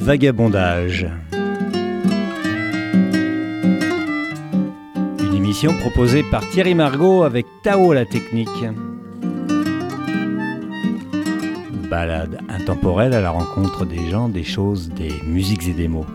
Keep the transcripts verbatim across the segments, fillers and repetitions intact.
Vagabondage. Une émission proposée par Thierry Margot avec Tao à la technique. Balade intemporelle à la rencontre des gens, des choses, des musiques et des mots.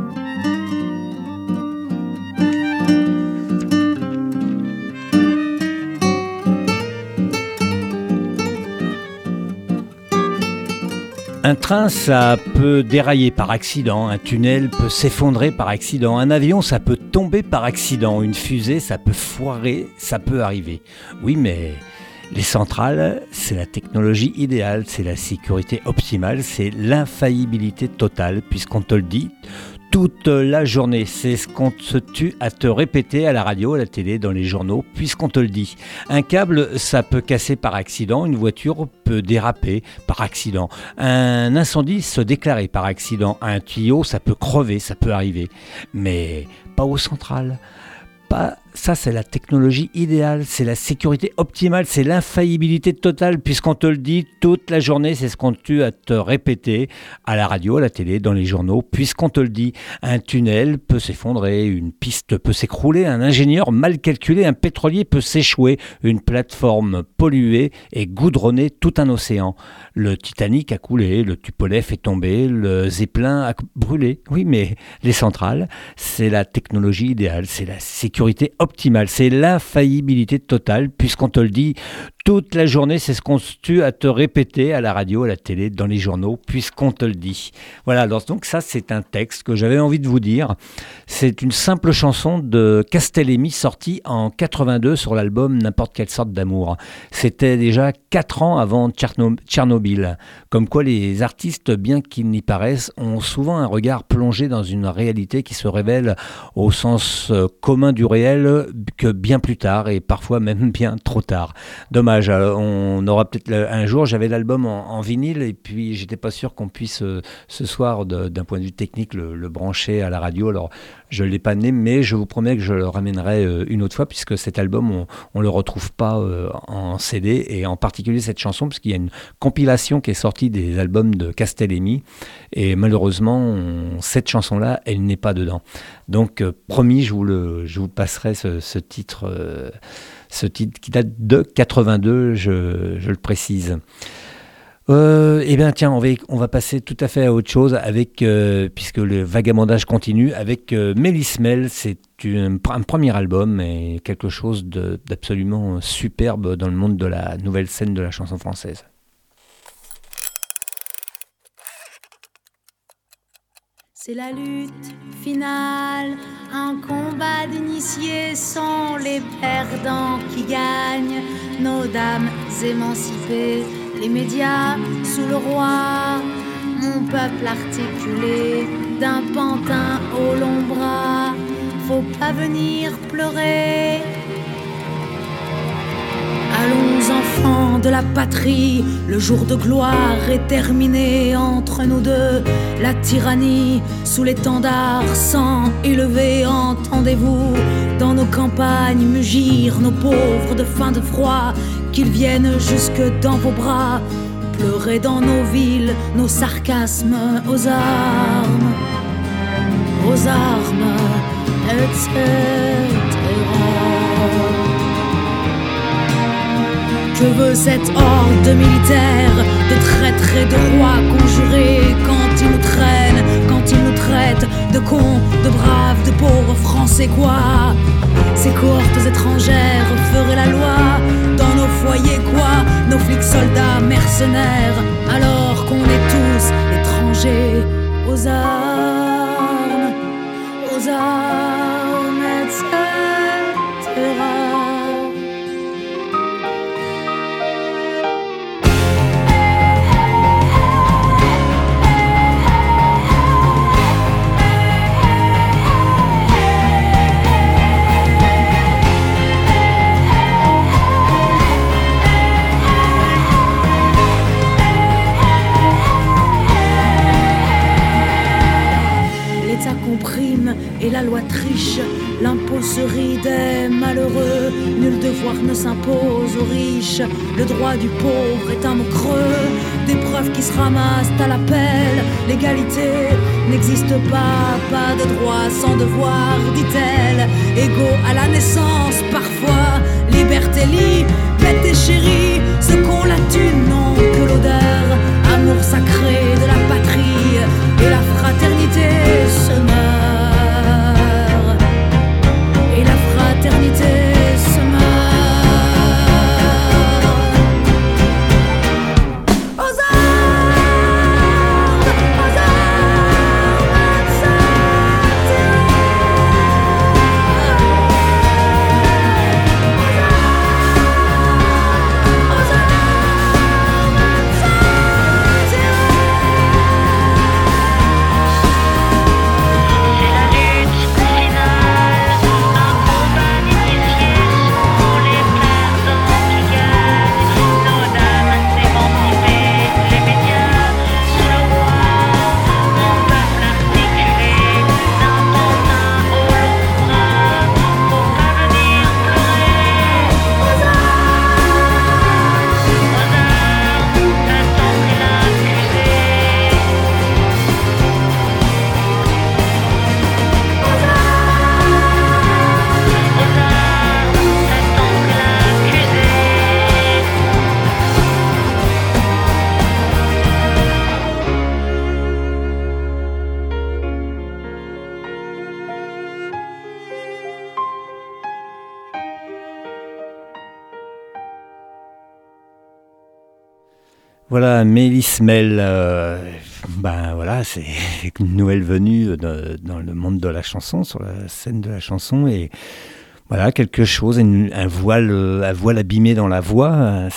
Un train, ça peut dérailler par accident, un tunnel peut s'effondrer par accident, un avion, ça peut tomber par accident, une fusée, ça peut foirer, ça peut arriver. Oui, mais les centrales, c'est la technologie idéale, c'est la sécurité optimale, c'est l'infaillibilité totale, puisqu'on te le dit toute la journée. C'est ce qu'on se tue à te répéter à la radio, à la télé, dans les journaux, puisqu'on te le dit. Un câble, ça peut casser par accident, une voiture peut déraper par accident, un incendie se déclarer par accident, un tuyau, ça peut crever, ça peut arriver, mais pas aux centrales. Pas, ça c'est la technologie idéale, c'est la sécurité optimale, c'est l'infaillibilité totale, puisqu'on te le dit toute la journée, c'est ce qu'on tue à te répéter à la radio, à la télé, dans les journaux, puisqu'on te le dit. Un tunnel peut s'effondrer, une piste peut s'écrouler, un ingénieur mal calculé, un pétrolier peut s'échouer, une plateforme polluée et goudronner tout un océan. Le Titanic a coulé, le Tupolev est tombé, le Zeppelin a brûlé. Oui, mais les centrales, c'est la technologie idéale, c'est la sécurité optimale, c'est l'infaillibilité totale, puisqu'on te le dit toute la journée, c'est ce qu'on se tue à te répéter à la radio, à la télé, dans les journaux, puisqu'on te le dit. Voilà, alors donc ça c'est un texte que j'avais envie de vous dire. C'est une simple chanson de Castellémy sortie en quatre-vingt-deux sur l'album N'importe quelle sorte d'amour. C'était déjà quatre ans avant Tchernobyl. Comme quoi les artistes, bien qu'ils n'y paraissent, ont souvent un regard plongé dans une réalité qui se révèle au sens commun du réel que bien plus tard et parfois même bien trop tard. Dommage. On aura peut-être un jour, j'avais l'album en, en vinyle et puis j'étais pas sûr qu'on puisse euh, ce soir de, d'un point de vue technique le, le brancher à la radio. Alors je l'ai pas né, mais je vous promets que je le ramènerai euh, une autre fois, puisque cet album on, on le retrouve pas euh, en C D, et en particulier cette chanson, parce qu'il y a une compilation qui est sortie des albums de Castellémy et malheureusement on, cette chanson là elle n'est pas dedans. Donc euh, promis, je vous le je vous passerai ce, ce titre. Euh, Ce titre qui date de quatre-vingt-deux, je, je le précise. Euh, eh bien tiens, on va, on va passer tout à fait à autre chose, avec, euh, puisque le vagabondage continue, avec euh, Mélis Mel. C'est une, un premier album et quelque chose de, d'absolument superbe dans le monde de la nouvelle scène de la chanson française. C'est la lutte finale, un combat d'initiés, sont les perdants qui gagnent, nos dames émancipées, les médias sous le roi, mon peuple articulé, d'un pantin au long bras, faut pas venir pleurer. Allons enfants de la patrie, le jour de gloire est terminé entre nous deux. La tyrannie sous l'étendard sans élevé, entendez-vous dans nos campagnes mugir nos pauvres de faim, de froid, qu'ils viennent jusque dans vos bras, pleurer dans nos villes, nos sarcasmes aux armes, aux armes, et cetera. Que veut cette horde militaire de traîtres et de rois conjurés quand ils nous traînent, quand ils nous traitent de cons, de braves, de pauvres Français quoi? Ces cohortes étrangères feraient la loi dans nos foyers quoi? Nos flics soldats mercenaires alors qu'on est tous étrangers aux armes, aux armes, et cetera. Et la loi triche, l'impôt se rit des malheureux, nul devoir ne s'impose aux riches, le droit du pauvre est un mot creux, des preuves qui se ramassent à l'appel, l'égalité n'existe pas, pas de droit sans devoir, dit-elle. Égaux à la naissance, parfois, liberté lie, bête et chérie, ce qu'on la tue n'ont que l'odeur, amour sacré de la patrie, et la fraternité se meurt, et la fraternité se meurt. Voilà, Mélis Mel, euh, ben voilà, c'est une nouvelle venue dans, dans le monde de la chanson, sur la scène de la chanson, et voilà, quelque chose, une, un voile, un voile abîmé dans la voix, un,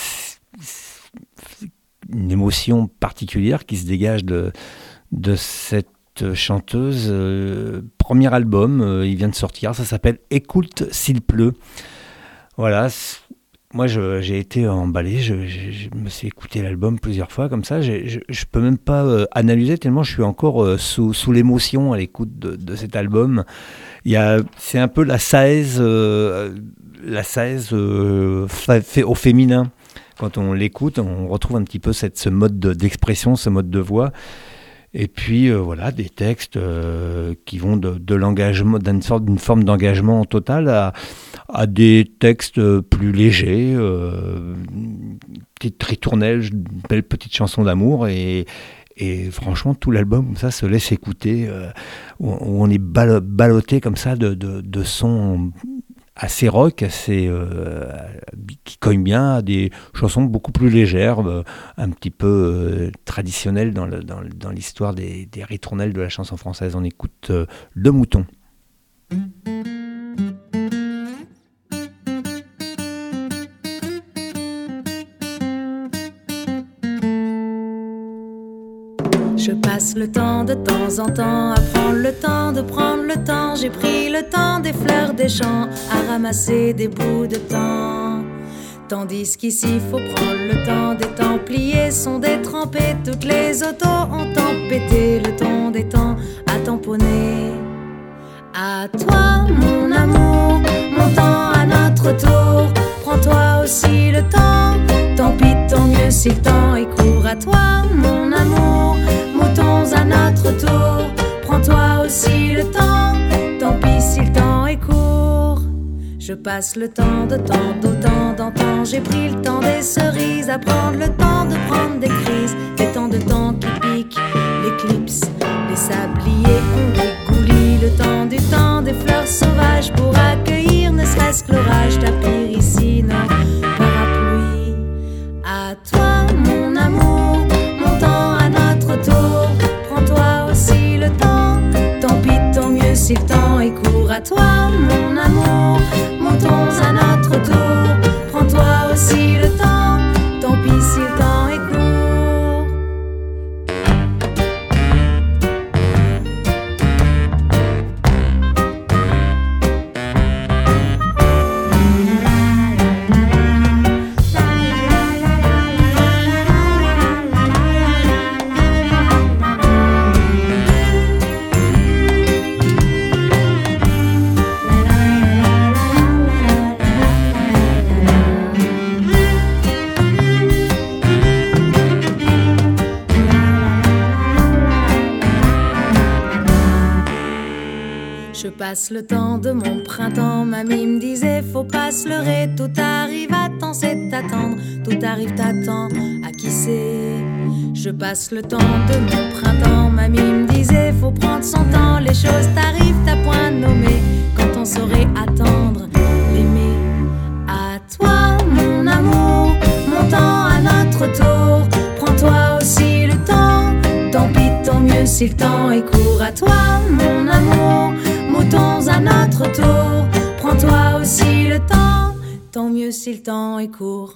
une émotion particulière qui se dégage de, de cette chanteuse. Euh, premier album, euh, il vient de sortir, ça s'appelle Écoute s'il pleut. Voilà. Moi, je, j'ai été emballé, je, je, je me suis écouté l'album plusieurs fois comme ça, j'ai, je ne peux même pas euh, analyser tellement je suis encore euh, sous, sous l'émotion à l'écoute de, de cet album. Il y a, c'est un peu la Saez, euh, la Saez euh, fa, fait, au féminin. Quand on l'écoute, on retrouve un petit peu cette, ce mode de, d'expression, ce mode de voix. Et puis euh, voilà, des textes euh, qui vont de, de l'engagement, d'une sorte d'une forme d'engagement total à, à des textes plus légers, euh, petite ritournelle, une belle petite chanson d'amour, et, et franchement tout l'album comme ça se laisse écouter, euh, où, où on est ball- ballotté comme ça de, de, de sons assez rock, assez euh, qui cognent bien à des chansons beaucoup plus légères, euh, un petit peu euh, traditionnelles dans, le, dans, dans l'histoire des, des ritournelles de la chanson française. On écoute euh, Le Mouton. Je passe le temps de temps en temps à prendre le temps de prendre le temps. J'ai pris le temps des fleurs des champs à ramasser des bouts de temps. Tandis qu'ici faut prendre le temps des Templiers sont détrempés. Toutes les autos ont tempêté le ton des temps à tamponner. À toi mon amour, mon temps à notre tour. Prends-toi aussi le temps, tant pis tant mieux si le temps est court. À toi mon amour, moutons à notre tour. Prends-toi aussi le temps, tant pis si le temps est court. Je passe le temps de temps d'autant d'antan. J'ai pris le temps des cerises, à prendre le temps de prendre des crises. Des temps de temps qui piquent l'éclipse, les sabliers ont des goulis. Le temps du temps des fleurs sauvages pour accueillir ne serait-ce que l'orage. Ta pyrrhicine, parapluie. À toi mon amour, mon temps à notre tour. Prends-toi aussi le temps, tant pis tant mieux si le temps est court. À toi mon amour, moutons à notre tour. Prends-toi aussi le temps, tant pis si le temps est court. Je passe le temps de mon printemps, mamie me disait faut pas se leurrer, tout arrive à temps, c'est t'attendre, tout arrive t'attend, à qui c'est. Je passe le temps de mon printemps, mamie me disait faut prendre son temps, les choses t'arrivent à point nommé, quand on saurait attendre, l'aimer. À toi mon amour, mon temps à notre tour, prends-toi aussi le temps, tant pis tant mieux si le temps est court. À toi mon amour, moutons à notre tour, prends-toi aussi le temps, tant mieux si le temps est court.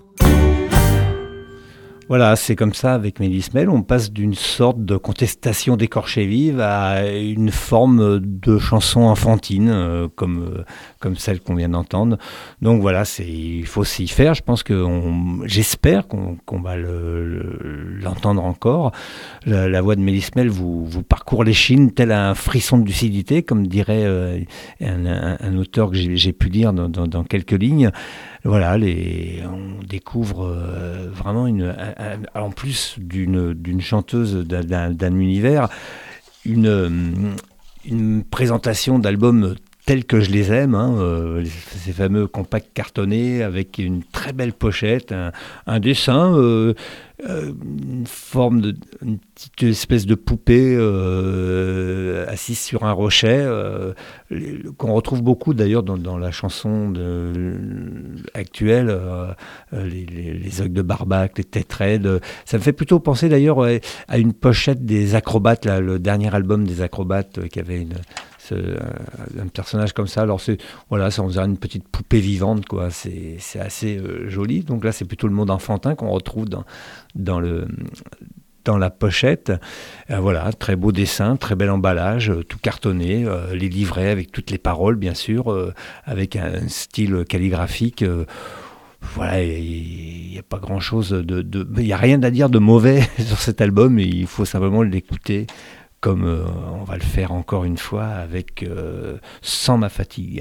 Voilà, c'est comme ça avec Mélis Mel, on passe d'une sorte de contestation d'écorchée vive à une forme de chanson enfantine, euh, comme, euh, comme celle qu'on vient d'entendre. Donc voilà, c'est, il faut s'y faire. Je pense que on, j'espère qu'on, qu'on va le, le, l'entendre encore. La, la voix de Mélis Mel vous, vous parcourt l'échine tel un frisson de lucidité, comme dirait euh, un, un, un auteur que j'ai, j'ai pu lire dans, dans, dans quelques lignes. Voilà, les, on découvre euh, vraiment une, un, un, en plus d'une, d'une chanteuse d'un, d'un univers, une, une présentation d'albums tels que je les aime, hein, euh, ces fameux compacts cartonnés avec une très belle pochette, un, un dessin, euh, euh, une forme de, une petite espèce de poupée euh, assise sur un rocher, euh, les, qu'on retrouve beaucoup d'ailleurs dans, dans la chanson de, actuelle, euh, les, les, les Ogres de Barbac, les Tétraides. Ça me fait plutôt penser d'ailleurs à une pochette des Acrobates, là, le dernier album des Acrobates qui avait une un personnage comme ça. Alors c'est voilà, ça on dirait une petite poupée vivante, quoi. C'est c'est assez euh, joli. Donc là c'est plutôt le monde enfantin qu'on retrouve dans dans le dans la pochette. Euh, voilà, très beau dessin, très bel emballage, euh, tout cartonné, euh, les livrets avec toutes les paroles bien sûr, euh, avec un style calligraphique. Euh, Voilà, il n'y a pas grand-chose de, de, il y a rien à dire de mauvais sur cet album. Et il faut simplement l'écouter. Comme euh, on va le faire encore une fois avec euh, Sans ma fatigue.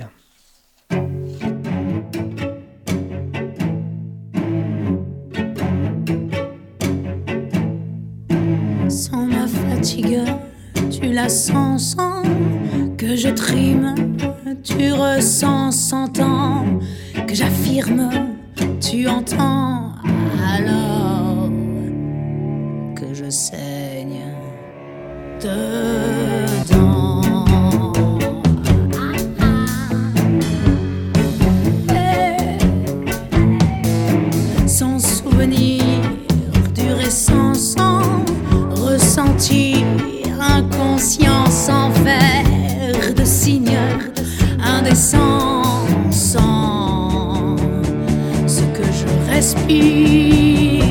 Sans ma fatigue, tu la sens sans que je trime, tu ressens sans temps que j'affirme, tu entends alors que je saigne dedans. Hey. Sans souvenir du récent, sans ressentir inconscient, sans faire de signes indécents, sans ce que je respire.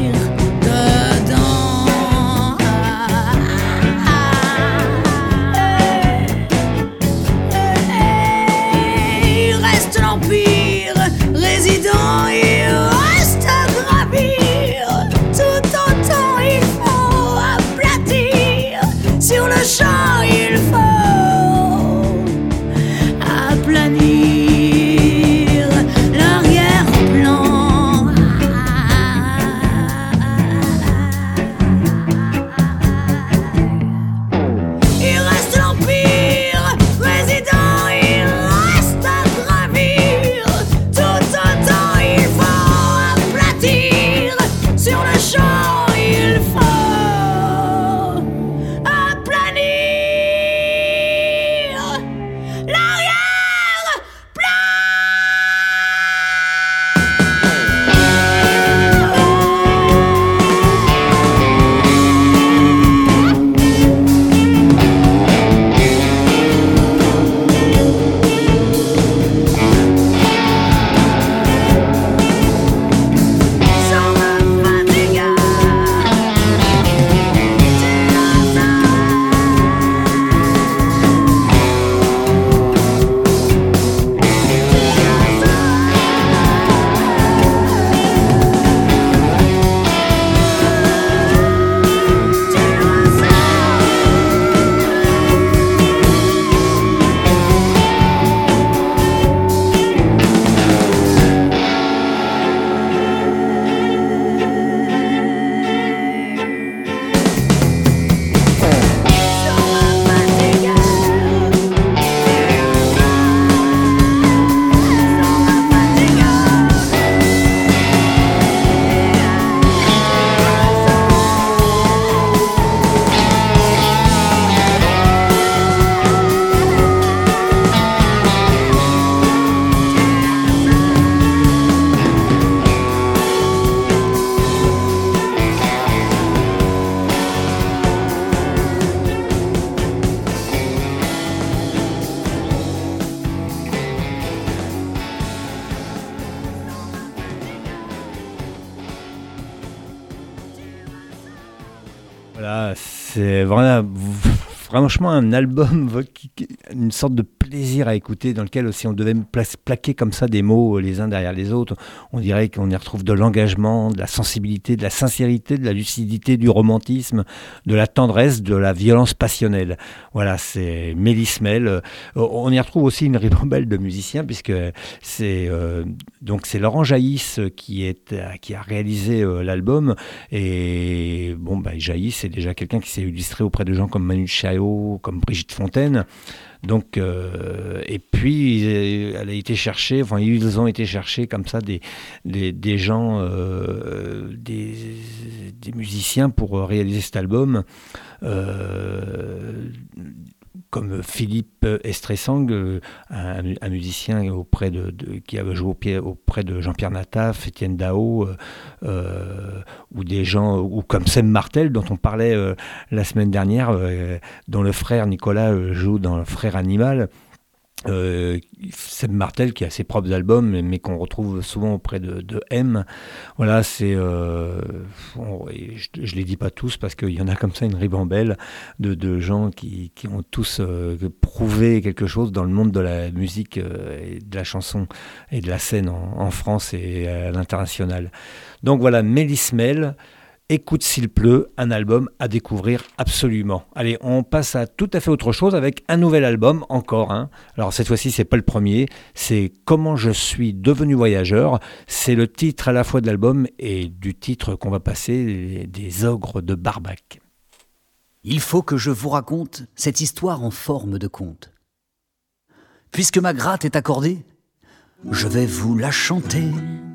c'est vraiment, franchement un album, une sorte de plaisir à écouter, dans lequel si on devait plaquer comme ça des mots les uns derrière les autres, on dirait qu'on y retrouve de l'engagement, de la sensibilité, de la sincérité, de la lucidité, du romantisme, de la tendresse, de la violence passionnelle. Voilà, c'est Mélis Mel. On y retrouve aussi une ribambelle de musiciens, puisque c'est euh, donc c'est Laurent Jaïs qui est qui a réalisé euh, l'album. Et bon, bah, Jaïs, c'est déjà quelqu'un qui s'est illustré auprès de gens comme Manu Chao, comme Brigitte Fontaine. Donc, euh, et puis, elle a été chercher, enfin, ils ont été chercher comme ça des, des, des gens, euh, des, des musiciens pour réaliser cet album. Euh, comme Philippe Estressang, un, un musicien auprès de, de, qui avait joué au pied, auprès de Jean-Pierre Nataf, Étienne Dao, euh, ou des gens, ou comme Seb Martel, dont on parlait euh, la semaine dernière, euh, dont le frère Nicolas euh, joue dans Le Frère Animal. Euh, Seb Martel qui a ses propres albums mais, mais qu'on retrouve souvent auprès de, de M. Voilà, c'est euh, on, je, je les dis pas tous parce qu'il y en a comme ça une ribambelle de, de gens qui, qui ont tous euh, prouvé quelque chose dans le monde de la musique euh, et de la chanson et de la scène en, en France et à l'international. Donc voilà, Mélis Mel, Écoute s'il pleut, un album à découvrir absolument. Allez, on passe à tout à fait autre chose avec un nouvel album encore. Hein. Alors cette fois-ci, c'est pas le premier, c'est Comment je suis devenu voyageur. C'est le titre à la fois de l'album et du titre qu'on va passer, des Ogres de Barbac. Il faut que je vous raconte cette histoire en forme de conte. Puisque ma gratte est accordée, je vais vous la chanter.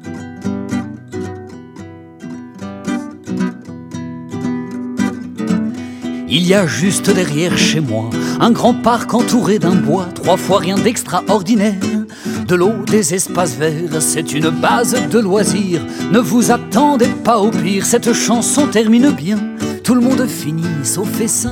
Il y a juste derrière chez moi un grand parc entouré d'un bois, trois fois rien d'extraordinaire. De l'eau, des espaces verts, c'est une base de loisirs. Ne vous attendez pas au pire, cette chanson termine bien. Tout le monde finit sauf Essin.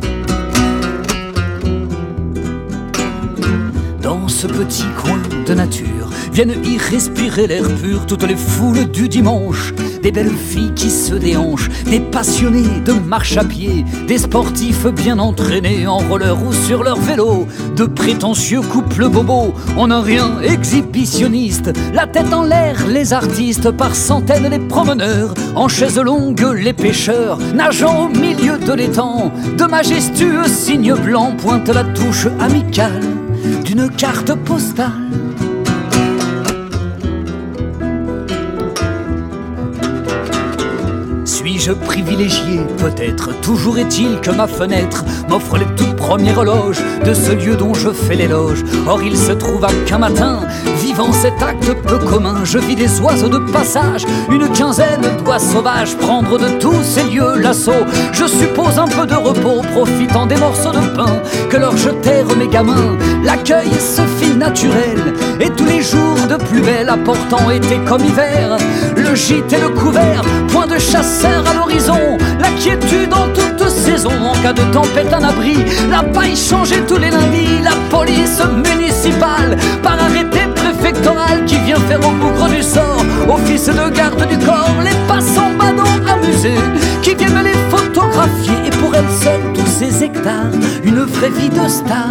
Dans ce petit coin de nature viennent y respirer l'air pur toutes les foules du dimanche. Des belles filles qui se déhanchent, des passionnés de marche à pied, des sportifs bien entraînés en roller ou sur leur vélo, de prétentieux couples bobos, en un rien exhibitionniste, la tête en l'air les artistes, par centaines les promeneurs, en chaises longues les pêcheurs, nageant au milieu de l'étang, de majestueux signes blancs pointent la touche amicale d'une carte postale. Suis-je privilégié? Peut-être. Toujours est-il que ma fenêtre m'offre les toutes premières loges de ce lieu dont je fais l'éloge. Or il se trouva qu'un matin, vivant cet acte peu commun, je vis des oiseaux de passage, une quinzaine d'oies sauvages prendre de tous ces lieux l'assaut. Je suppose un peu de repos, profitant des morceaux de pain que leur jetèrent mes gamins. L'accueil se fit naturel, et tous les jours de plus belle, apportant été comme hiver, le gîte et le couvert, point de chasseur à l'horizon, la quiétude en toute saison, en cas de tempête un abri, la paille changeait tous les lundis, la police municipale, par arrêté préfectoral qui vient faire au bougre du sort, office de garde du corps, les passants badants amusés, qui viennent les photographier, et pour elles seules tous ces hectares, une vraie vie de star.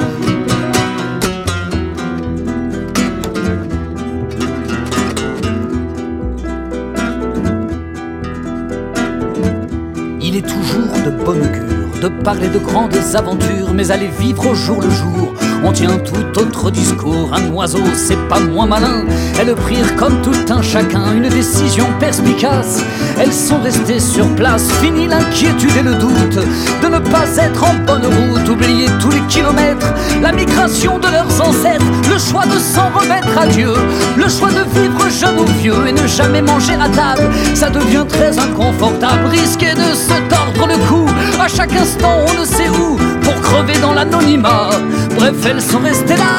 Il est toujours de bonne augure de parler de grandes aventures, mais aller vivre au jour le jour, on tient tout autre discours. Un oiseau, c'est pas moins malin. Elles prirent comme tout un chacun une décision perspicace. Elles sont restées sur place, fini l'inquiétude et le doute de ne pas être en bonne route, oublier tous les kilomètres, la migration de leurs ancêtres, le choix de s'en remettre à Dieu, le choix de vivre jeune ou vieux et ne jamais manger à table. Ça devient très inconfortable, risquer de se tordre le cou à chaque instant on ne sait où, pour crever dans l'anonymat. Bref, elles sont restées là.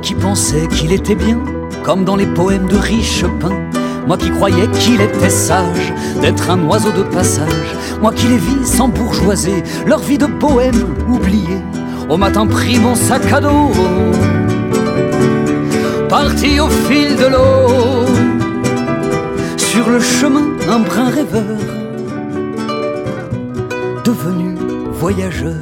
qui pensais qu'il était bien, comme dans les poèmes de Richepin. Moi qui croyais qu'il était sage d'être un oiseau de passage. Moi qui les vis sans bourgeoiser, leur vie de bohème oubliée. Au matin pris mon sac à dos, parti au fil de l'eau, sur le chemin un brin rêveur, devenu voyageur.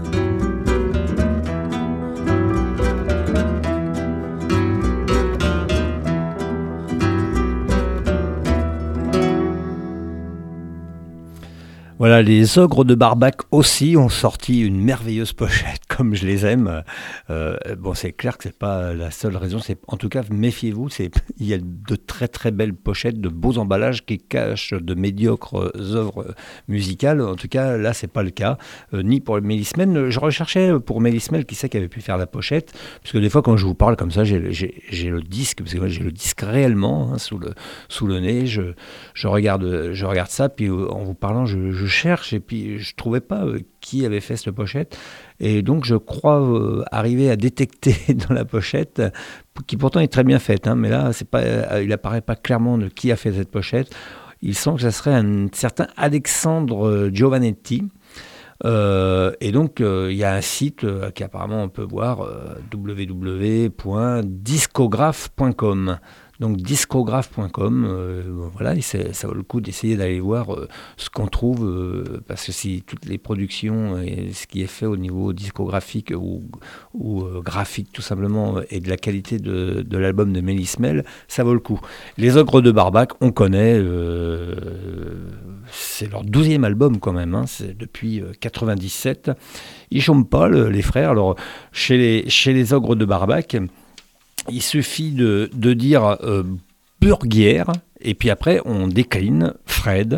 Voilà, les Ogres de Barbac aussi ont sorti une merveilleuse pochette, comme je les aime. Euh, bon, c'est clair que c'est pas la seule raison. C'est, en tout cas, méfiez-vous. C'est, il y a de très très belles pochettes, de beaux emballages qui cachent de médiocres œuvres musicales. En tout cas, là, c'est pas le cas. Euh, ni pour Mélismel. Je recherchais pour Mélismel qui c'est qui avait pu faire la pochette, parce que des fois, quand je vous parle comme ça, j'ai, j'ai, j'ai le disque, parce que moi, j'ai le disque réellement hein, sous le sous le nez. Je je regarde je regarde ça, puis en vous parlant, je, je cherche et puis je trouvais pas euh, qui avait fait cette pochette et donc je crois euh, arriver à détecter dans la pochette qui pourtant est très bien faite hein, mais là c'est pas euh, il apparaît pas clairement de qui a fait cette pochette. Il semble que ça serait un certain Alexandre Giovannetti. Euh, et donc il euh, y a un site euh, qui apparemment on peut voir euh, w w w point discographe point com. Donc discographe point com, euh, voilà, et ça vaut le coup d'essayer d'aller voir euh, ce qu'on trouve, euh, parce que si toutes les productions et ce qui est fait au niveau discographique ou, ou euh, graphique tout simplement est de la qualité de, de l'album de Mélismel, ça vaut le coup. Les Ogres de Barbac, on connaît, euh, c'est leur douzième album quand même, hein, c'est depuis euh, quatre-vingt-dix-sept. Ils chôment pas, le, les frères. Alors chez les, chez les Ogres de Barbac, il suffit de, de dire euh, Burguière, et puis après on décline Fred,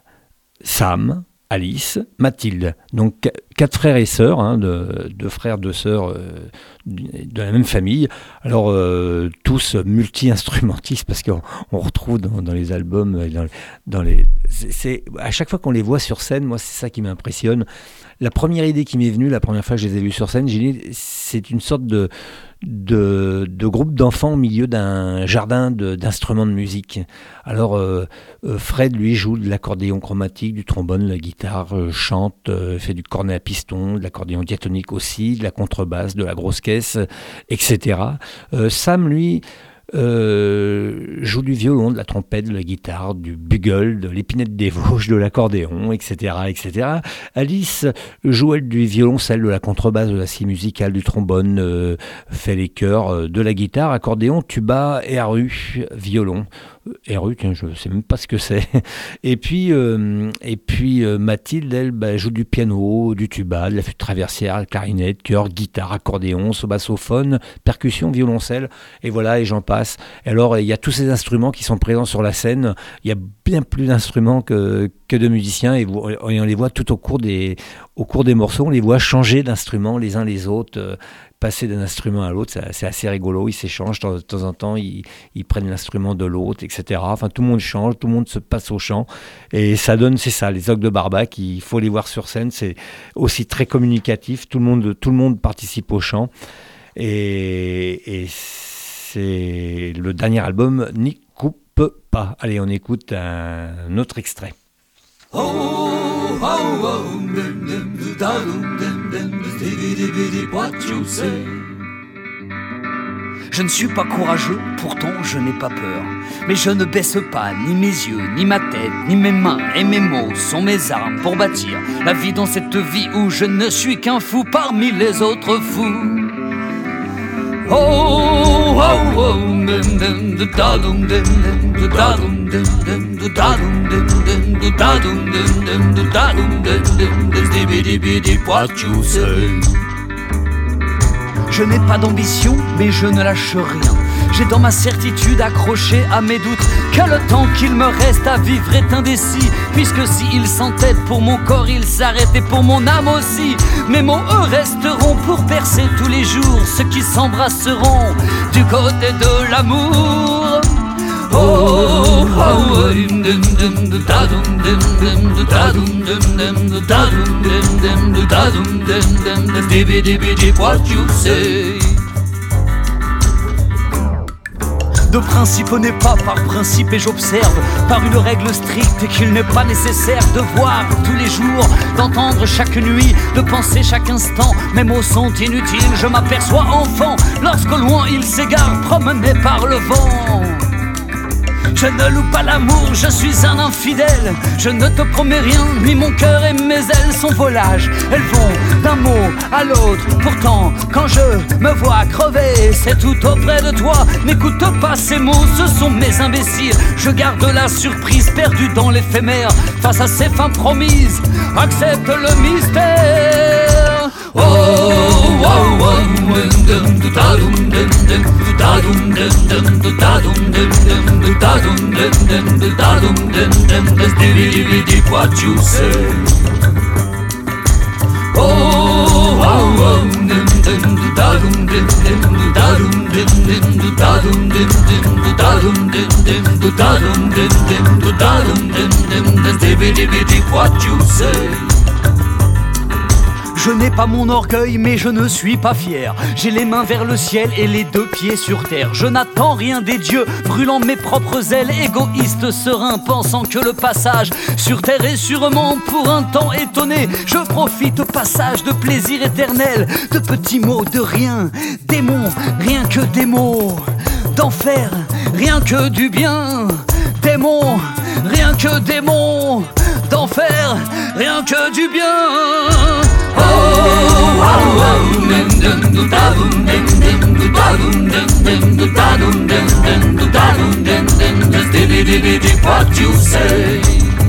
Sam, Alice, Mathilde. Donc qu- quatre frères et sœurs, hein, de, de frères, de sœurs euh, de la même famille. Alors euh, tous multi-instrumentistes, parce qu'on on retrouve dans, dans les albums, dans, dans les, c'est, c'est, à chaque fois qu'on les voit sur scène, moi c'est ça qui m'impressionne. La première idée qui m'est venue, la première fois que je les ai vus sur scène, j'ai dit, c'est une sorte de, de, de groupe d'enfants au milieu d'un jardin de, d'instruments de musique. Alors, euh, Fred, lui, joue de l'accordéon chromatique, du trombone, de la guitare, euh, chante, euh, fait du cornet à piston, de l'accordéon diatonique aussi, de la contrebasse, de la grosse caisse, et cetera. Euh, Sam, lui... Euh, joue du violon, de la trompette, de la guitare, du bugle, de l'épinette des Vosges, de l'accordéon, et cetera, et cetera. Alice joue elle du violoncelle, de la contrebasse, de la scie musicale, du trombone, euh, fait les chœurs, euh, de la guitare, accordéon, tuba, R U, violon. R U, tiens, je ne sais même pas ce que c'est. Et puis, euh, et puis euh, Mathilde, elle, bah, joue du piano, du tuba, de la flûte traversière, clarinette, chœur, guitare, accordéon, bassophone, percussion, violoncelle, et voilà, et j'en passe. Et alors, il y a tous ces instruments qui sont présents sur la scène. Il y a bien plus d'instruments que, que de musiciens, et, vous, et on les voit tout au cours des, au cours des morceaux. On les voit changer d'instruments les uns les autres, euh, passer d'un instrument à l'autre. C'est, c'est assez rigolo. Ils s'échangent de temps en temps. Ils, ils prennent l'instrument de l'autre, et cetera. Enfin, tout le monde change, tout le monde se passe au chant. Et ça donne, c'est ça, les Ogres de Barbac. Il faut les voir sur scène. C'est aussi très communicatif. Tout le monde, tout le monde participe au chant. Et, et c'est le dernier album, N'y coupe pas. Allez, on écoute un autre extrait. Je ne suis pas courageux, pourtant je n'ai pas peur. Mais je ne baisse pas, ni mes yeux, ni ma tête, ni mes mains. Et mes mots sont mes armes pour bâtir la vie dans cette vie où je ne suis qu'un fou parmi les autres fous. Oh, oh, oh, je n'ai pas d'ambition, mais je ne lâche rien. J'ai dans ma certitude accroché à mes doutes que le temps qu'il me reste à vivre est indécis. Puisque s'il s'entête pour mon corps, il s'arrête et pour mon âme aussi. Mes mots, eux, resteront pour percer tous les jours ceux qui s'embrasseront du côté de l'amour. Oh, oh, oh, what you say. De principe n'est pas par principe, et j'observe par une règle stricte qu'il n'est pas nécessaire de voir tous les jours, d'entendre chaque nuit, de penser chaque instant. Mes mots sont inutiles, je m'aperçois enfant lorsqu'au loin il s'égare, promené par le vent. Je ne loue pas l'amour, je suis un infidèle. Je ne te promets rien, ni mon cœur et mes ailes sont volages. Elles vont d'un mot à l'autre. Pourtant, quand je me vois crever, c'est tout auprès de toi. N'écoute pas ces mots, ce sont mes imbéciles. Je garde la surprise perdue dans l'éphémère. Face à ces fins promises, accepte le mystère. Oh, oh, oh, what you say. Oh, oh, oh, what you say. Je n'ai pas mon orgueil, mais je ne suis pas fier. J'ai les mains vers le ciel et les deux pieds sur terre. Je n'attends rien des dieux, brûlant mes propres ailes. Égoïste, serein, pensant que le passage sur terre est sûrement pour un temps étonné. Je profite au passage de plaisir éternel, de petits mots, de rien, démons, rien que des mots. D'enfer, rien que du bien. Démons, rien que des mots. D'enfer, rien que du bien. Oh, oh, oh, what you say.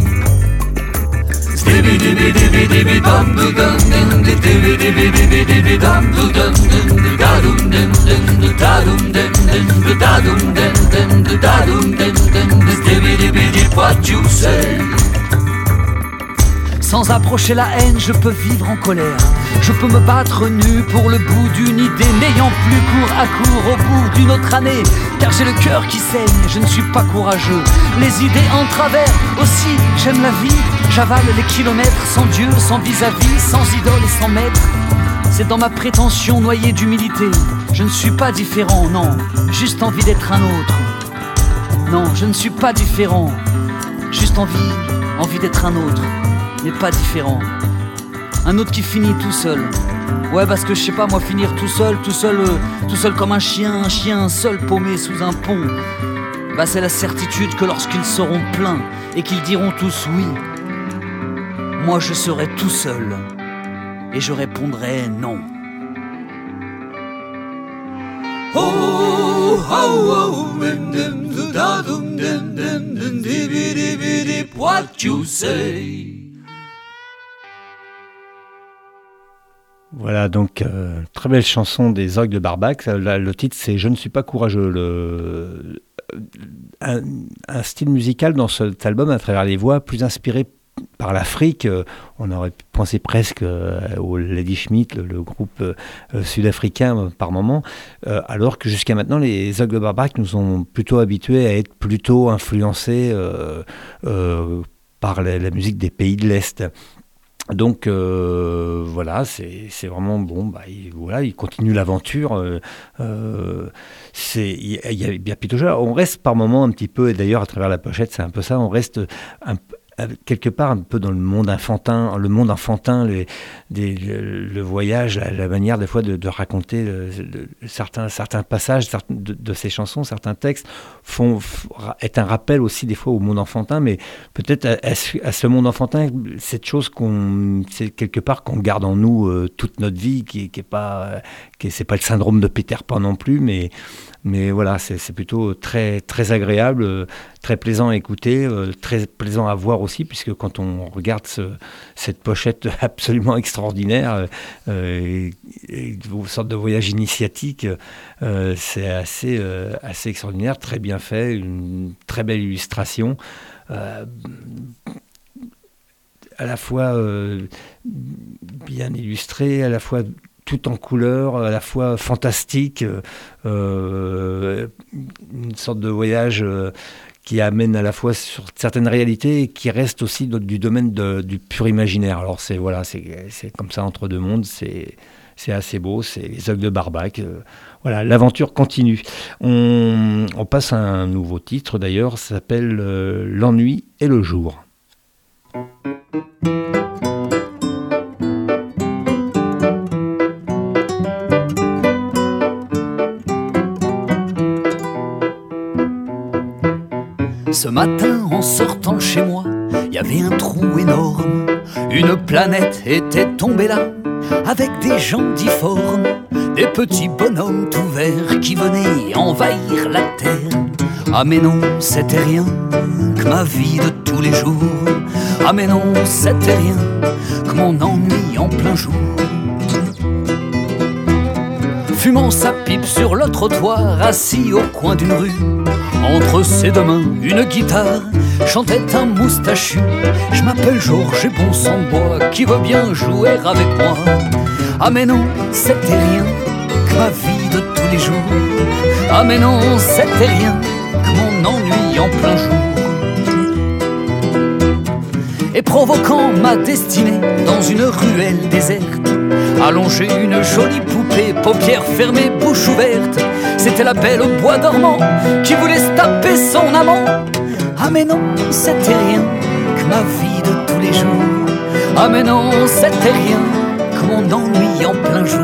Stibby dibby dibby dibby dum dum dum dum dibby dibby dibby dibby dum dum dum dum da dum dum dum da dum dum dum da dum dum dum da dum dum dum stibby dibby dibby what you say. Sans approcher la haine, je peux vivre en colère. Je peux me battre nu pour le bout d'une idée, n'ayant plus cours à court au bout d'une autre année. Car j'ai le cœur qui saigne, je ne suis pas courageux. Les idées en travers, aussi j'aime la vie. J'avale les kilomètres sans Dieu, sans vis-à-vis, sans idole et sans maître. C'est dans ma prétention noyée d'humilité. Je ne suis pas différent, non, juste envie d'être un autre. Non, je ne suis pas différent, juste envie, envie d'être un autre. Mais pas différent. Un autre qui finit tout seul. Ouais, parce que je sais pas, moi, finir tout seul, tout seul, euh, tout seul comme un chien, un chien seul paumé sous un pont. Bah, c'est la certitude que lorsqu'ils seront pleins et qu'ils diront tous oui, moi je serai tout seul et je répondrai non. Oh, oh, oh, what you say. Voilà, donc euh, très belle chanson des Orgues de Barbac. Là, le titre, c'est « Je ne suis pas courageux ». Le, un, un style musical dans cet album, à travers les voix, plus inspiré par l'Afrique. Euh, on aurait pensé presque euh, au Lady Schmidt, le, le groupe euh, sud-africain euh, par moment, euh, alors que jusqu'à maintenant, les Orgues de Barbac nous ont plutôt habitués à être plutôt influencés euh, euh, par la, la musique des pays de l'Est. Donc euh, voilà, c'est, c'est vraiment bon. Bah, il, voilà, il continue l'aventure. Euh, euh, c'est, il, il y a bien Pitoja. On reste par moments un petit peu, et d'ailleurs à travers la pochette, c'est un peu ça. On reste un, quelque part un peu dans le monde enfantin, le monde enfantin, les, des, le, le voyage, la, la manière des fois de, de raconter le, le, certains, certains passages certains, de, de ces chansons, certains textes font est un rappel aussi des fois au monde enfantin, mais peut-être à, à, ce, à ce monde enfantin, cette chose qu'on, c'est quelque part qu'on garde en nous euh, toute notre vie, qui, qui est pas, qui est, c'est pas le syndrome de Peter Pan non plus, mais Mais voilà, c'est, c'est plutôt très, très agréable, euh, très plaisant à écouter, euh, très plaisant à voir aussi, puisque quand on regarde ce, cette pochette absolument extraordinaire, euh, et, et une sorte de voyage initiatique, euh, c'est assez, euh, assez extraordinaire, très bien fait, une très belle illustration. Euh, à la fois euh, bien illustrée, à la fois tout en couleur, à la fois fantastique, euh, une sorte de voyage euh, qui amène à la fois sur certaines réalités et qui reste aussi de, du domaine de, du pur imaginaire. Alors c'est voilà, c'est, c'est comme ça entre deux mondes, c'est, c'est assez beau, c'est les Ogles de Barbac. Euh, voilà, l'aventure continue. On, on passe à un nouveau titre d'ailleurs, ça s'appelle euh, L'ennui et le jour. Ce matin, en sortant de chez moi, il y avait un trou énorme. Une planète était tombée là, avec des gens difformes, des petits bonhommes tout verts qui venaient envahir la terre. Ah mais non, c'était rien que ma vie de tous les jours. Ah mais non, c'était rien que mon ennui en plein jour. Fumant sa pipe sur le trottoir, assis au coin d'une rue, entre ses deux mains, une guitare, chantait un moustachu. Je m'appelle Georges et bon sang de bois, qui veut bien jouer avec moi. Ah mais non, c'était rien que ma vie de tous les jours. Ah mais non, c'était rien que mon ennui en plein jour. Et provoquant ma destinée dans une ruelle déserte, allongée une jolie poupée, paupières fermées, bouche ouverte. C'était la belle au bois dormant qui voulait se taper son amant. Ah mais non, c'était rien que ma vie de tous les jours. Ah mais non, c'était rien que mon ennui en plein jour.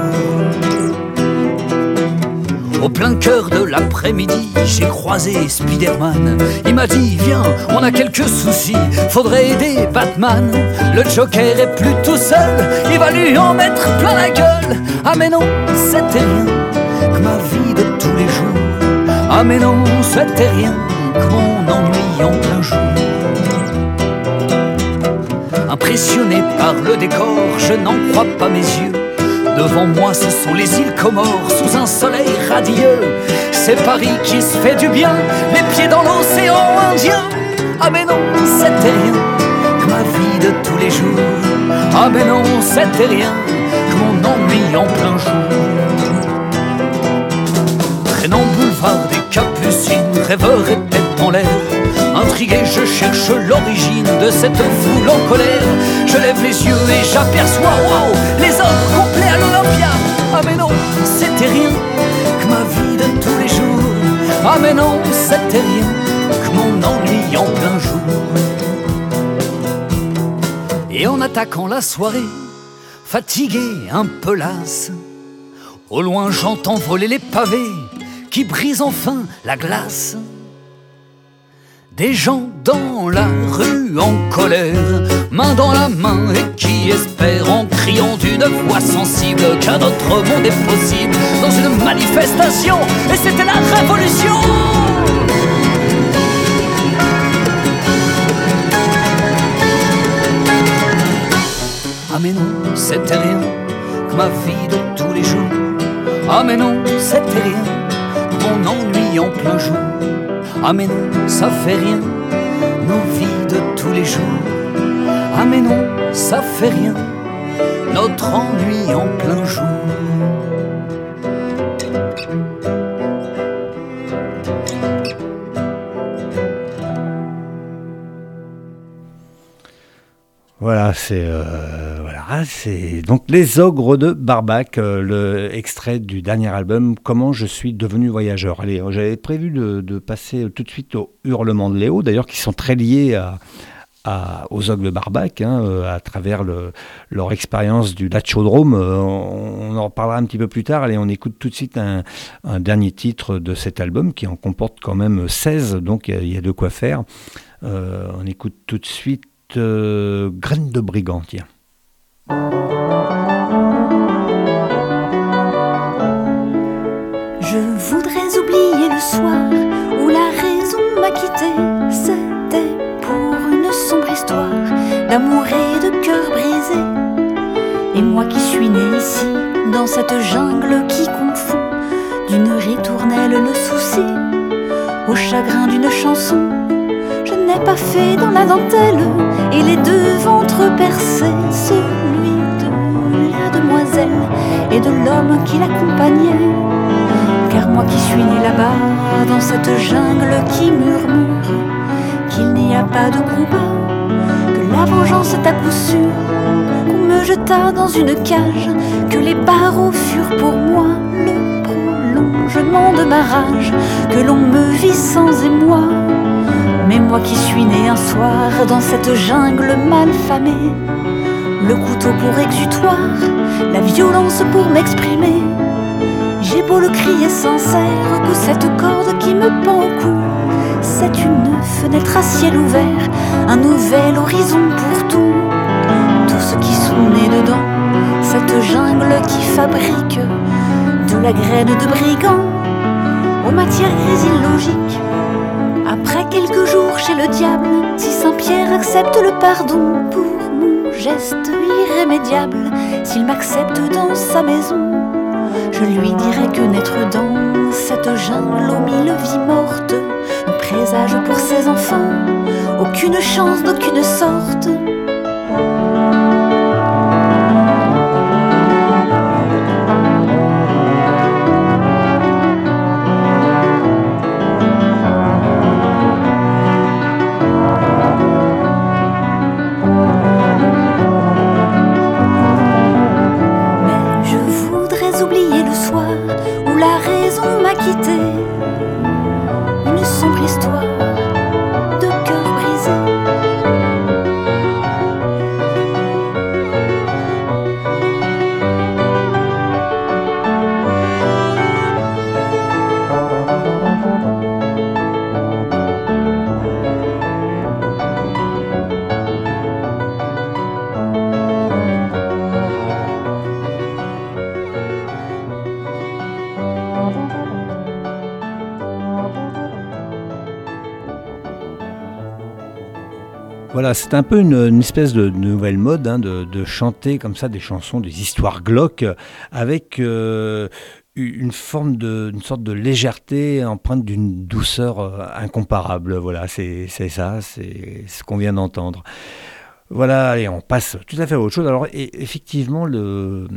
Au plein cœur de l'après-midi, j'ai croisé Spider-Man. Il m'a dit, viens, on a quelques soucis, faudrait aider Batman. Le Joker est plus tout seul, il va lui en mettre plein la gueule. Ah mais non, c'était rien que ma vie de tous les jours. Ah mais non, c'était rien que mon ennui en plein jour. Impressionné par le décor, je n'en crois pas mes yeux. Devant moi, ce sont les îles Comores sous un soleil radieux. C'est Paris qui se fait du bien, les pieds dans l'océan Indien. Ah mais non, c'était rien que ma vie de tous les jours. Ah mais non, c'était rien que mon ennui en plein jour. Traînant boulevard des Capucines, rêveur et tête en l'air, intrigué, je cherche l'origine de cette foule en colère. Je lève les yeux et j'aperçois, wow, les hommes complets à l'Olympia. Ah mais non, c'était rien que ma vie de tous les jours. Ah mais non, c'était rien que mon ennui en plein jour. Et en attaquant la soirée, fatigué, un peu lasse, au loin j'entends voler les pavés qui brisent enfin la glace. Des gens dans la rue en colère, main dans la main et qui espèrent en criant d'une voix sensible qu'un autre monde est possible dans une manifestation, et c'était la révolution. Ah mais non, c'était rien que ma vie de tous les jours. Ah mais non, c'était rien que mon ennui en plein jour. Ah mais non, ça fait rien, nos vies de tous les jours. Ah mais non, ça fait rien, notre ennui en plein jour. Voilà, c'est euh, voilà, c'est donc Les Ogres de Barbac, euh, le extrait du dernier album Comment je suis devenu voyageur. Allez, j'avais prévu de, de passer tout de suite aux Hurlements de Léo, d'ailleurs qui sont très liés à, à, aux Ogles de Barbac, hein, euh, à travers le, leur expérience du Latchodrome. Euh, on, on en reparlera un petit peu plus tard. Allez, on écoute tout de suite un, un dernier titre de cet album qui en comporte quand même seize, donc il y, y a de quoi faire. Euh, on écoute tout de suite Euh, Graines de brigand, tiens. Je voudrais oublier le soir où la raison m'a quitté. C'était pour une sombre histoire d'amour et de cœur brisé. Et moi qui suis né ici, dans cette jungle qui confond d'une ritournelle le souci au chagrin d'une chanson. Je n'ai pas fait dans la dentelle et les deux ventres percés, celui de la demoiselle et de l'homme qui l'accompagnait. Car moi qui suis né là-bas, dans cette jungle qui murmure, qu'il n'y a pas de combat, que la vengeance est à coup sûr, qu'on me jeta dans une cage, que les barreaux furent pour moi le prolongement de ma rage, que l'on me vit sans émoi. Mais moi qui suis né un soir dans cette jungle malfamée, le couteau pour exutoire, la violence pour m'exprimer, j'ai beau le crier sans cesse que cette corde qui me pend au cou, c'est une fenêtre à ciel ouvert, un nouvel horizon pour tout. Tous ceux qui sont nés dedans, cette jungle qui fabrique de la graine de brigand aux matières grises illogiques. Après quelques jours chez le diable, si Saint-Pierre accepte le pardon pour mon geste irrémédiable, s'il m'accepte dans sa maison, je lui dirai que naître dans cette jungle aux mille vies mortes ne présage pour ses enfants aucune chance d'aucune sorte. Une sombre histoire de cœur brisé. Voilà, c'est un peu une, une espèce de nouvelle mode hein, de, de chanter comme ça des chansons, des histoires glauques avec euh, une forme de, une sorte de légèreté empreinte d'une douceur euh, incomparable. Voilà, c'est, c'est ça, c'est ce qu'on vient d'entendre. Voilà, et on passe tout à fait à autre chose. Alors, et, effectivement, le,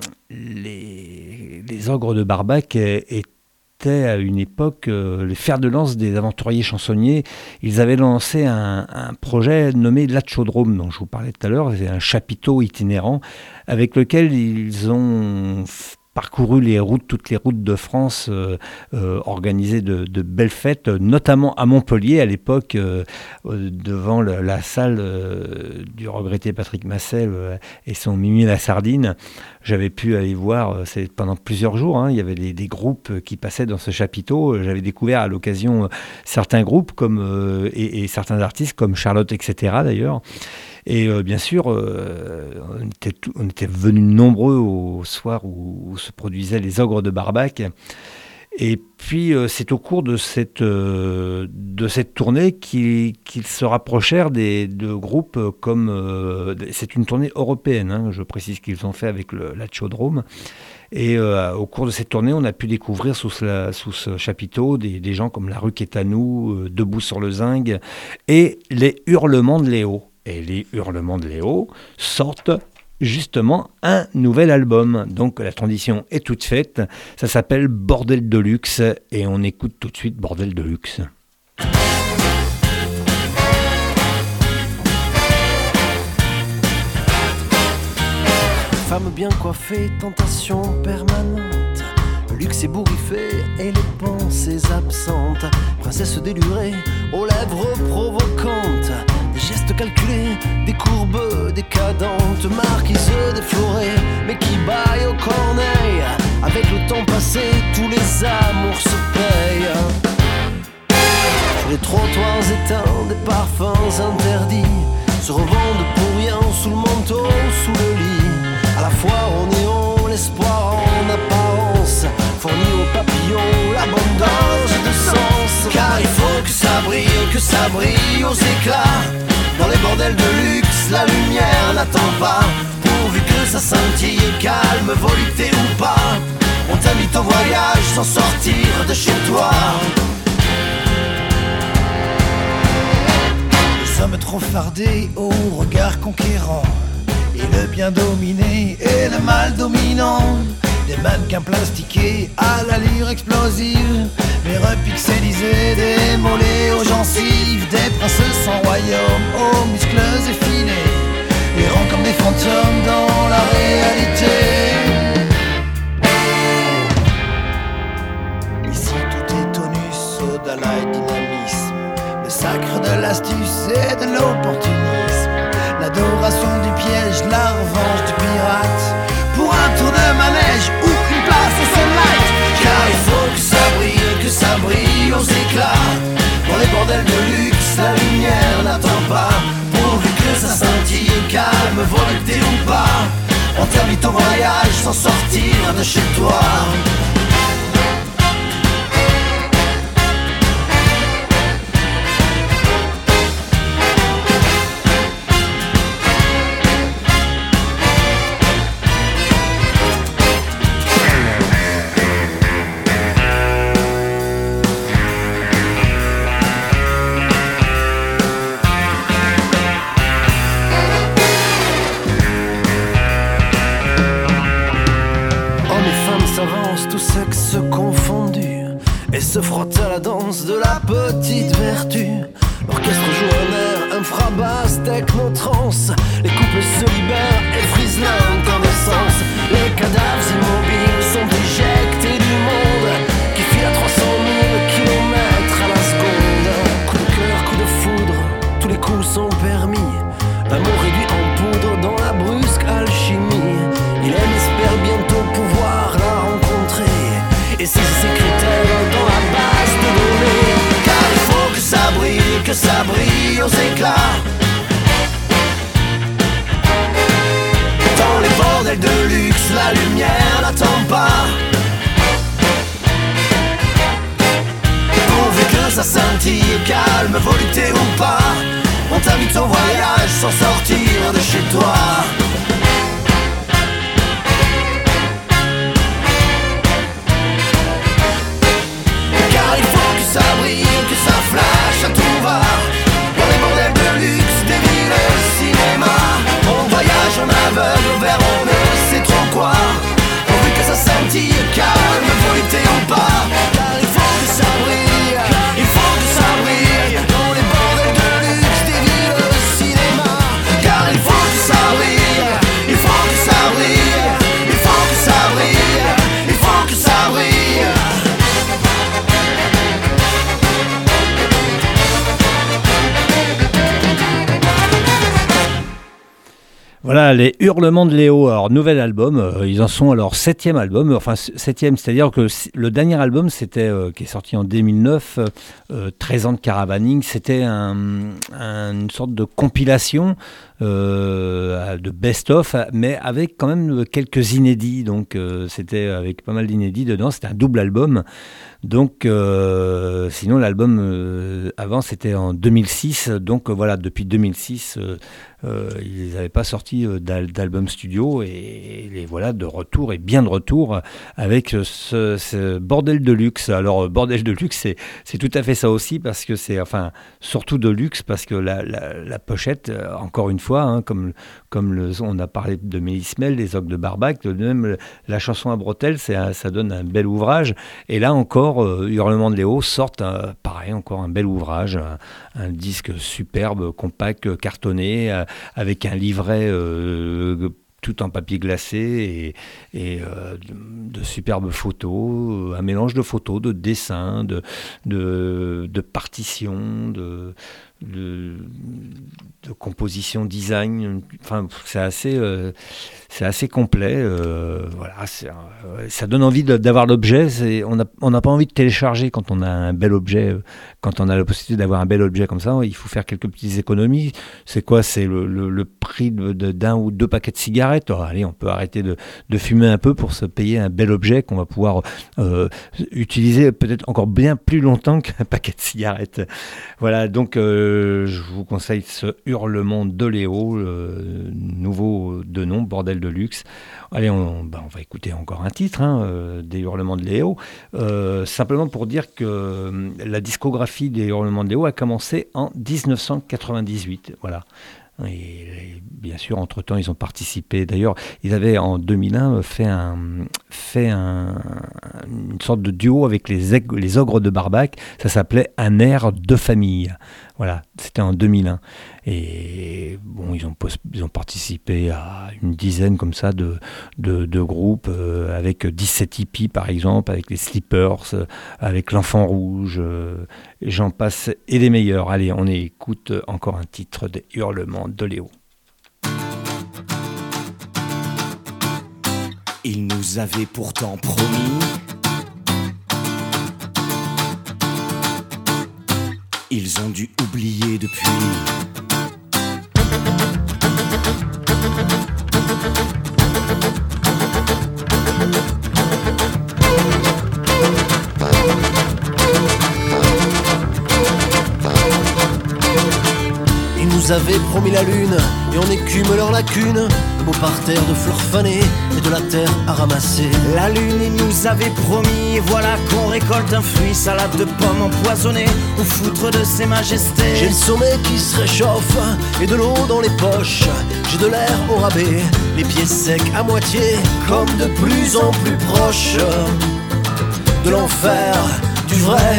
les, les ogres de Barbac est à une époque euh, les fers de lance des aventuriers chansonniers. Ils avaient lancé un, un projet nommé l'Atchodrome, dont je vous parlais tout à l'heure. C'est un chapiteau itinérant avec lequel ils ont f- parcouru les routes, toutes les routes de France, euh, euh, organisé de, de belles fêtes, notamment à Montpellier à l'époque, euh, euh, devant le, la salle euh, du regretté Patrick Massel euh, et son Mimi la Sardine. J'avais pu aller voir, euh, c'est pendant plusieurs jours, hein, il y avait des, des groupes qui passaient dans ce chapiteau. J'avais découvert à l'occasion euh, certains groupes comme, euh, et, et certains artistes comme Charlotte, et cetera d'ailleurs. Et euh, bien sûr, euh, on était, tout, on était venus nombreux au soir où, où se produisaient les ogres de Barbac. Et puis, euh, c'est au cours de cette, euh, de cette tournée qu'ils, qu'ils se rapprochèrent des, de groupes comme... Euh, c'est une tournée européenne, hein, je précise qu'ils ont fait avec le, l'Atchodrome. Et euh, au cours de cette tournée, on a pu découvrir sous, la, sous ce chapiteau des, des gens comme La Rue Quétanou, euh, Debout sur le Zinc et Les Hurlements de Léo. Et les Hurlements de Léo sortent justement un nouvel album. Donc la transition est toute faite. Ça s'appelle Bordel de Luxe et on écoute tout de suite Bordel de Luxe. Femme bien coiffée, tentation permanente, le luxe ébouriffé et les pensées absentes. Princesse délurée, aux lèvres provocantes, des gestes calculés, des courbes décadentes. Marquise déflorée, mais qui baille au corneille. Avec le temps passé, tous les amours se payent. Sur les trottoirs éteints, des parfums interdits se revendent pour rien sous le manteau, sous le lit. À la fois au néon, l'espoir en apparence, fourni aux papillons, l'abondance de sens. Car il faut que ça brille, que ça brille aux éclats. Dans les bordels de luxe, la lumière n'attend pas. Pourvu que ça scintille, calme, volupté ou pas. On t'invite au voyage sans sortir de chez toi. Nous sommes trop fardés au regard conquérant, et le bien dominé et le mal dominant. Des mannequins plastiqués à l'allure explosive, mais repixelisés, des mollets aux gencives, des princesses royaume aux muscles effilés, errant comme des fantômes dans la réalité. Ici tout est tonus, au-delà et dynamisme, le sacre de l'astuce et de l'opportunisme, l'adoration du piège, la revanche du pirate, pour un tour de manège ou une place au sunlight. Car il faut que ça brille, que ça brille aux éclats. Dans les bordels de luxe, la lumière n'attend pas. Pourvu que ça scintille, calme, volupté ou pas. On termine ton voyage sans sortir de chez toi. Se frotte à la danse de la petite vertu. L'orchestre joue un air, infrabasse, techno-trance. Les couples se libèrent et frisent l'incandescence. Les cadavres immobiles sont éjectés du monde qui file à trois cent mille kilomètres à la seconde. Coup de cœur, coup de foudre, tous les coups sont permis. L'amour réduit en poudre dans la brusque alchimie. Il aime, espère bientôt pouvoir la rencontrer et saisir ses critères dans la base de données. Car il faut que ça brille, que ça brille aux éclats. Dans les bordels de luxe, la lumière n'attend pas. Pourvu que ça scintille, calme, volupté ou pas. On t'invite au voyage sans sortir de chez toi. Il faut que ça brille, que ça flash à tout va. Dans les bordels de luxe, des villes, le cinéma. On voyage en aveugle vers on ne sait trop quoi. Pourvu que ça scintille, calme, volupté ou pas. Car il faut que ça brille, il faut que ça brille. Dans les bordels de luxe, des villes, le cinéma. Car il faut que ça brille, il faut que ça brille. Il faut que ça brille, il faut que ça brille. Voilà, les Hurlements de Léo, alors nouvel album, euh, ils en sont à leur septième album, enfin septième, c'est-à-dire que le dernier album, c'était euh, qui est sorti en deux mille neuf, euh, treize ans de caravaning, c'était un, un, une sorte de compilation euh, de best-of, mais avec quand même quelques inédits, donc euh, c'était avec pas mal d'inédits dedans, c'était un double album. Donc, euh, sinon l'album euh, avant c'était en deux mille six, donc euh, voilà, depuis deux mille six, euh, euh, ils n'avaient pas sorti euh, d'al- d'album studio et, et les voilà de retour et bien de retour avec ce, ce bordel de luxe. Alors bordel de luxe, c'est, c'est tout à fait ça aussi parce que c'est enfin surtout de luxe parce que la, la, la pochette, euh, encore une fois, hein, comme comme le, on a parlé de Mélismel, des Ogres de Barbac, même la chanson à bretelles, c'est un, ça donne un bel ouvrage. Et là encore, euh, Hurlements de Léo sortent, euh, pareil, encore un bel ouvrage, un, un disque superbe, compact, cartonné, euh, avec un livret euh, tout en papier glacé et, et euh, de, de superbes photos, un mélange de photos, de dessins, de, de, de partitions, de... De, de composition, design, enfin c'est assez, euh, c'est assez complet. Euh, voilà, c'est, euh, ça donne envie de, d'avoir l'objet. C'est, on n'a on n'a pas envie de télécharger quand on a un bel objet, quand on a la possibilité d'avoir un bel objet comme ça. Il faut faire quelques petites économies. C'est quoi ? C'est le, le, le prix de, de, d'un ou deux paquets de cigarettes. Alors, allez, on peut arrêter de, de fumer un peu pour se payer un bel objet qu'on va pouvoir euh, utiliser peut-être encore bien plus longtemps qu'un paquet de cigarettes. Voilà, donc euh, je vous conseille ce Hurlement de Léo, euh, nouveau de nom, Bordel de Luxe. Allez, on, bah on va écouter encore un titre hein, euh, des Hurlements de Léo, euh, simplement pour dire que euh, la discographie des Hurlements de Léo a commencé en dix-neuf cent quatre-vingt-dix-huit. Voilà. Et, et bien sûr, entre-temps, ils ont participé. D'ailleurs, ils avaient en deux mille un fait, un, fait un, une sorte de duo avec les, les Ogres de Barbac. Ça s'appelait Un air de famille. Voilà, c'était en deux mille un. Et bon, ils ont, pos- ils ont participé à une dizaine comme ça de, de, de groupes, euh, avec dix-sept hippies par exemple, avec les Slippers, euh, avec l'Enfant Rouge, euh, et j'en passe et des meilleurs. Allez, on écoute encore un titre des Hurlements de Léo. Ils nous avaient pourtant promis. Ils ont dû oublier depuis. Ils nous avaient promis la lune et on écume leurs lacunes. Beau parterre de fleurs fanées et de la terre à ramasser. La lune, ils nous avaient promis. Et voilà qu'on récolte un fruit, salade de pommes empoisonnée au foutre de ses majestés. J'ai le sommeil qui se réchauffe et de l'eau dans les poches. J'ai de l'air au rabais, les pieds secs à moitié, comme de plus en plus proche de l'enfer, du vrai.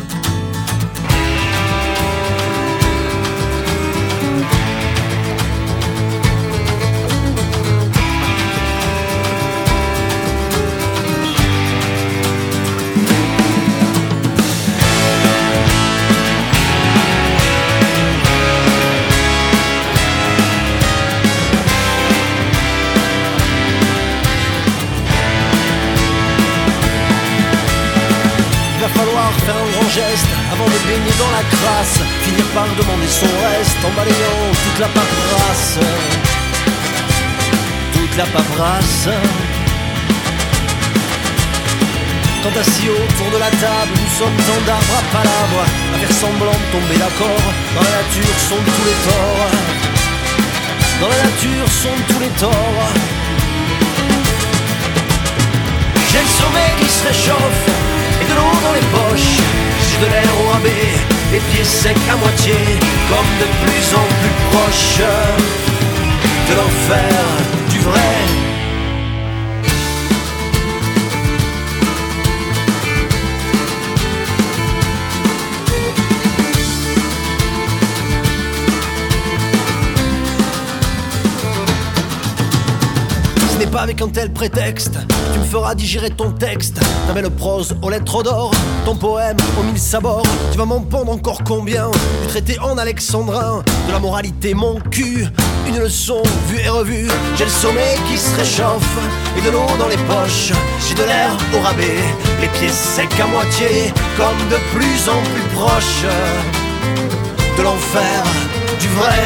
Faire un grand geste avant de baigner dans la crasse, finir par demander son reste en balayant toute la paperasse. Toute la paperasse. Quand assis autour de la table, nous sommes tant d'arbres à palabres, à faire semblant de tomber d'accord. Dans la nature sont tous les torts. Dans la nature sont tous les torts. J'ai le sommeil qui se réchauffe et de l'eau dans les poches. J'ai de l'air au rabais, les pieds secs à moitié, comme de plus en plus proche de l'enfer, du vrai. Ce n'est pas avec un tel prétexte tu me feras digérer ton texte, ta belle prose aux lettres d'or, ton poème aux mille sabords. Tu vas m'en pondre encore combien du traité en alexandrin, de la moralité mon cul, une leçon vue et revue. J'ai le sommeil qui se réchauffe et de l'eau dans les poches. J'ai de l'air au rabais, les pieds secs à moitié, comme de plus en plus proche de l'enfer, du vrai.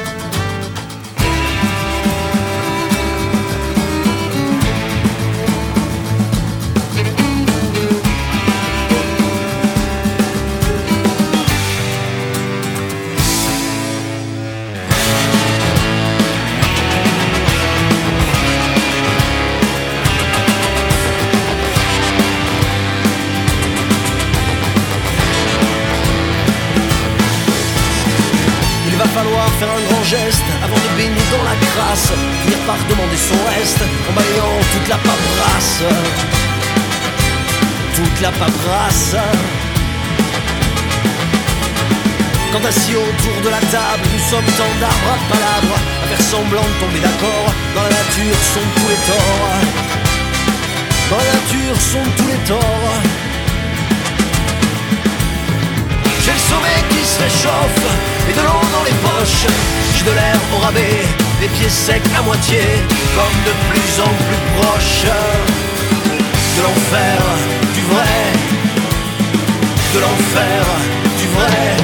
Faire un grand geste avant de baigner dans la crasse, finir par demander son reste en balayant toute la paperasse. Toute la paperasse. Quand assis autour de la table, nous sommes tant d'arbres à palabres, à faire semblant de tomber d'accord. Dans la nature sont tous les torts. Dans la nature sont tous les torts. J'ai le sommeil qui se réchauffe et de l'eau dans les poches. J'ai de l'air au rabais, les pieds secs à moitié, comme de plus en plus proche de l'enfer, du vrai. De l'enfer, du vrai.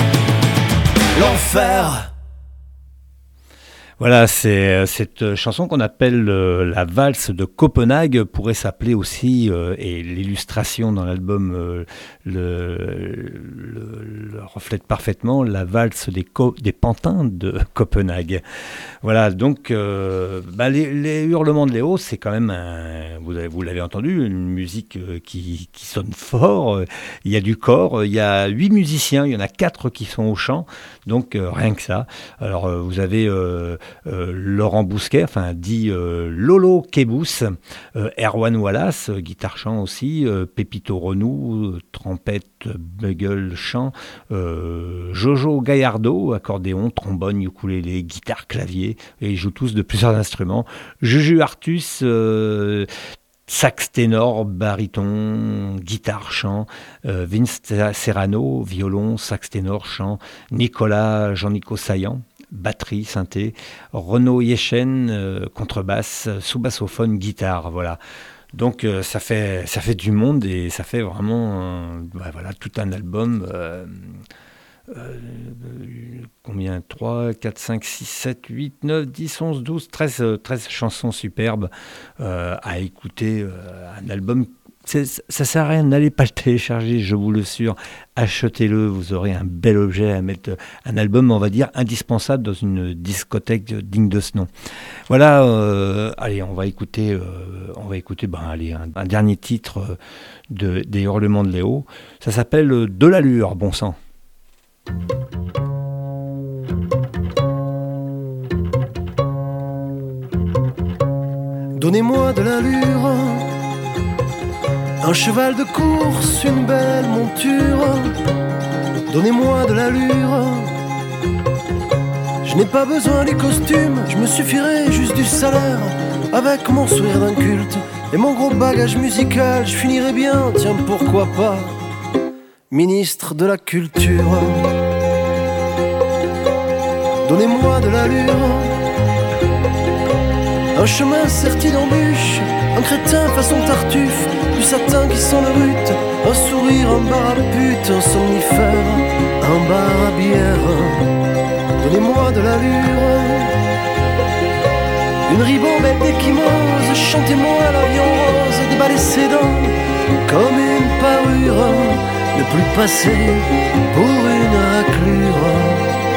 L'enfer. Voilà, c'est cette chanson qu'on appelle euh, la valse de Copenhague pourrait s'appeler aussi, euh, et l'illustration dans l'album euh, le, le, le reflète parfaitement, la valse des, co- des pantins de Copenhague. Voilà, donc euh, bah, les, les Hurlements de Léo, c'est quand même, un, vous, avez, vous l'avez entendu, une musique euh, qui, qui sonne fort, euh, il y a du corps, il y a huit musiciens, il y en a quatre qui sont au chant, donc euh, rien que ça. Alors euh, vous avez... Euh, euh, Laurent Bousquet, enfin dit euh, Lolo Kébous, euh, Erwan Wallace, euh, guitare-chant aussi, euh, Pépito Renou, euh, trompette, bugle, chant, euh, Jojo Gaillardo, accordéon, trombone, ukulélé, guitare, clavier, et ils jouent tous de plusieurs instruments. Juju Artus, euh, sax ténor, baryton, guitare, chant, euh, Vince Serrano, violon, sax ténor, chant, Nicolas Jean-Nico Saillant, batterie, synthé, Renaud Yechen, euh, contrebasse, sous-bassophone, guitare, voilà. Donc euh, ça fait ça fait du monde et ça fait vraiment euh, bah, voilà, tout un album. Euh, euh, combien trois, quatre, cinq, six, sept, huit, neuf, dix, onze, douze, treize, treize chansons superbes euh, à écouter. Euh, un album, c'est, ça sert à rien, n'allez pas le télécharger, je vous le assure. Achetez-le, vous aurez un bel objet à mettre. Un album, on va dire, indispensable dans une discothèque digne de ce nom. Voilà, euh, allez, on va écouter, euh, on va écouter ben, allez, un, un dernier titre euh, de, des Hurlements de Léo. Ça s'appelle euh, De l'allure, bon sang. Donnez-moi de l'allure, un cheval de course, une belle monture. Donnez-moi de l'allure, je n'ai pas besoin des costumes, je me suffirai juste du salaire. Avec mon sourire d'inculte et mon gros bagage musical, je finirai bien, tiens pourquoi pas, ministre de la culture. Donnez-moi de l'allure, un chemin serti d'embûches, un crétin façon Tartuffe, du satin qui sent le rut, un sourire, un bar à pute, un somnifère, un bar à bière. Donnez-moi de l'allure, une ribambelle d'échymose, chantez-moi l'avion rose, déballez ses dents comme une parure, ne plus passer pour une raclure.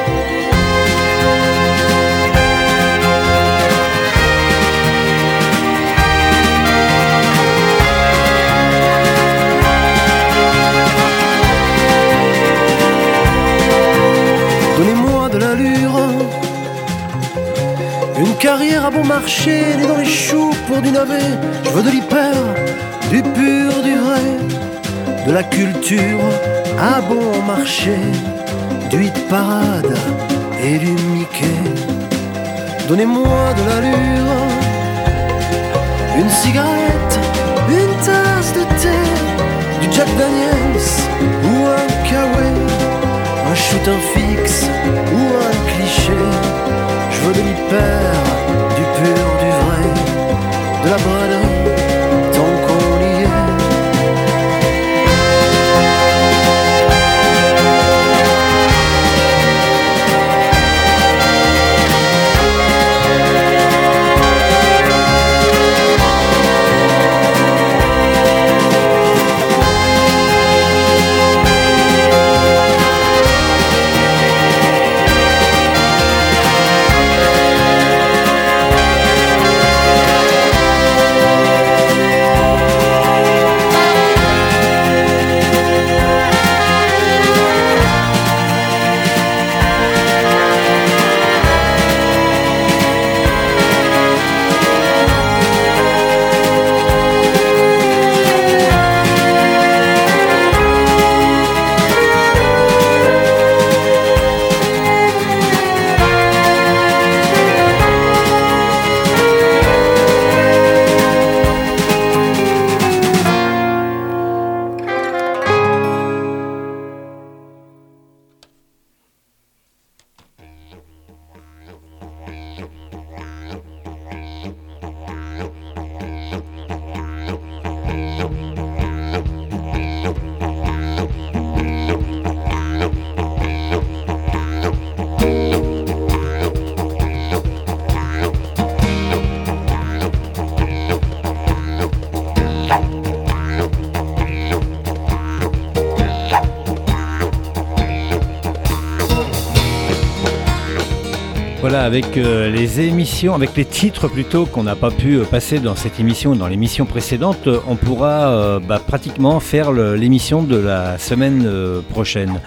Donnez-moi de l'allure, une carrière à bon marché, née dans les choux pour du navet. Je veux de l'hyper, du pur, du vrai, de la culture à bon marché, du hit parade et du Mickey. Donnez-moi de l'allure, une cigarette, une tasse de thé, du Jack Daniels ou un Kawaii, un shoot, un fixe ou un cliché. Je veux de l'hyper, du pur, du vrai, de la braderie, tant qu'on y est. Voilà, avec euh, les émissions, avec les titres plutôt qu'on n'a pas pu euh, passer dans cette émission, dans l'émission précédente, euh, on pourra euh, bah, pratiquement faire le, l'émission de la semaine euh, prochaine.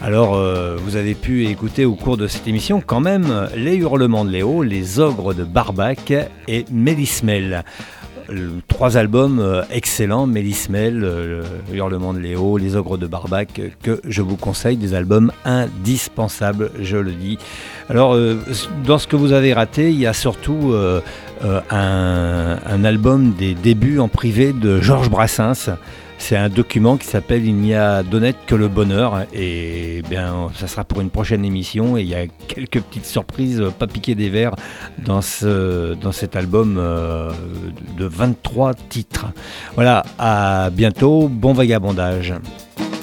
Alors, euh, vous avez pu écouter au cours de cette émission quand même Les Hurlements de Léo, Les Ogres de Barbac et Mélismel. Trois albums euh, excellents, Mélismel, euh, Hurlements de Léo, Les Ogres de Barbac, euh, que je vous conseille, des albums indispensables, je le dis. Alors, euh, dans ce que vous avez raté, il y a surtout euh, euh, un, un album des débuts en privé de Georges Brassens. C'est un document qui s'appelle « Il n'y a d'honnête que le bonheur » et bien ça sera pour une prochaine émission et il y a quelques petites surprises pas piquées des verres dans, ce, dans cet album euh, de vingt-trois titres. Voilà, à bientôt, bon vagabondage.